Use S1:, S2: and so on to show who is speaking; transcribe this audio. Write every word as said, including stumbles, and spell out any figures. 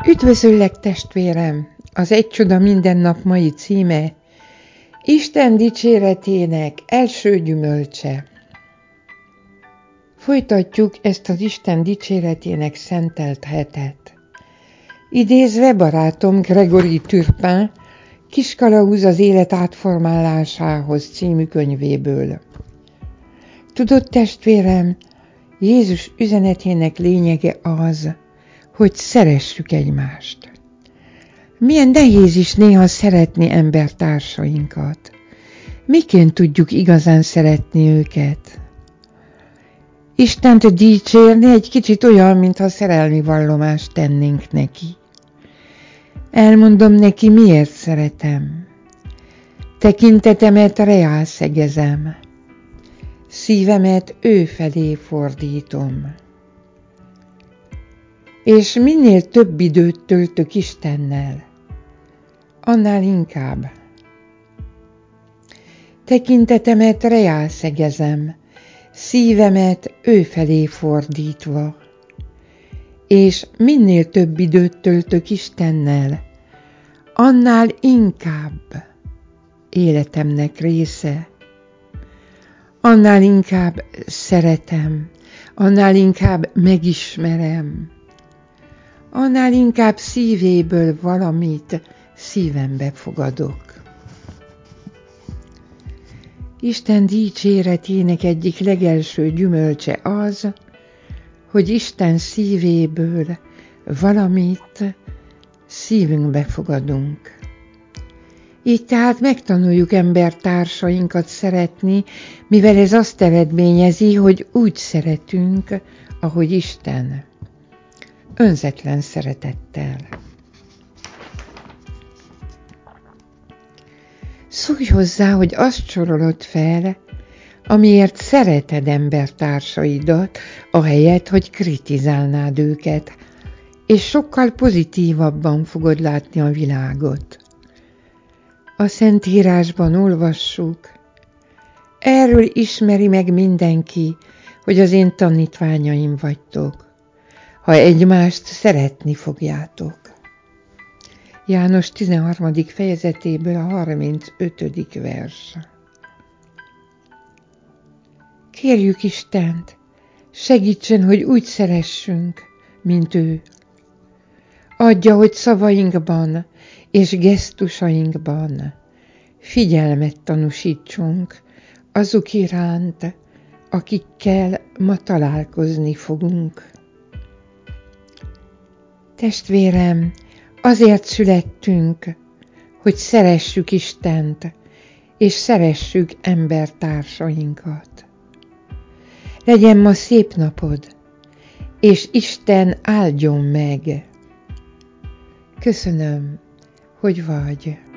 S1: Üdvözöllek, testvérem! Az Egy csoda minden nap mai címe Isten dicséretének első gyümölcse. Folytatjuk ezt az Isten dicséretének szentelt hetet. Idézve barátom Gregory Turpin Kiskalauz az élet átformálásához című könyvéből. Tudod, testvérem, Jézus üzenetének lényege az, hogy szeressük egymást. Milyen nehéz is néha szeretni embertársainkat. Miként tudjuk igazán szeretni őket? Istent dicsérni egy kicsit olyan, mintha szerelmi vallomást tennénk neki. Elmondom neki, miért szeretem. Tekintetemet reá szegezem. Szívemet ő felé fordítom. És minél több időt töltök Istennel, annál inkább. Tekintetemet reá szegezem, szívemet ő felé fordítva, és minél több időt töltök Istennel, annál inkább életemnek része, annál inkább szeretem, annál inkább megismerem, annál inkább szívéből valamit szívembe fogadok. Isten dicséretének egyik legelső gyümölcse az, hogy Isten szívéből valamit szívünkbe fogadunk. Így tehát megtanuljuk embertársainkat szeretni, mivel ez azt eredményezi, hogy úgy szeretünk, ahogy Isten. Önzetlen szeretettel. Szólj hozzá, hogy azt sorolod fel, amiért szereted embertársaidat, ahelyett, hogy kritizálnád őket, és sokkal pozitívabban fogod látni a világot. A Szentírásban olvassuk, erről ismeri meg mindenki, hogy az én tanítványaim vagytok, ha egymást szeretni fogjátok. János tizenharmadik fejezetéből a harmincötödik vers. Kérjük Istent, segítsen, hogy úgy szeressünk, mint ő. Adja, hogy szavainkban és gesztusainkban figyelmet tanúsítsunk azok iránt, akikkel ma találkozni fogunk. Testvérem, azért születtünk, hogy szeressük Istent, és szeressük embertársainkat. Legyen ma szép napod, és Isten áldjon meg. Köszönöm, hogy vagy.